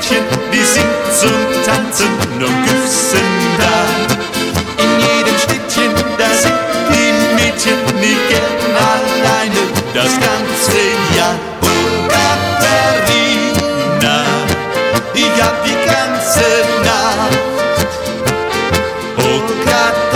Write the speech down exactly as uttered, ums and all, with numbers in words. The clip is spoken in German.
Mädchen, die sind zum Tanzen und Küssen da. In jedem Städtchen, da sind die Mädchen nie gern alleine, das ganze Jahr. Oh Katharina, ich hab die ganze Nacht. Oh Katharina,